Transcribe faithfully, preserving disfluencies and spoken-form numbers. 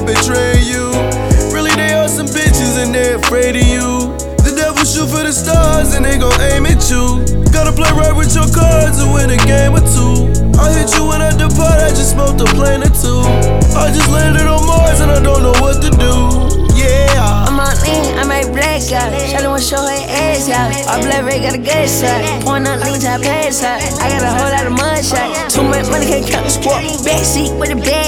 and betraying you. Really, they are some bitches and they're afraid of you. The devil shoot for the stars and they gon' aim at you. Gotta play right with your cards to win a game or two. I hit you when I depart, I just smoked a plane or two. I just landed on Mars and I don't know what to do. Yeah, I'm on lean, I might black out. Shawty wanna show her ass out. All black red got a good shot. Pouring up lean, top pass out. I got a whole lot of mud shot. Too much money, can't count the sport. Backseat with a bag.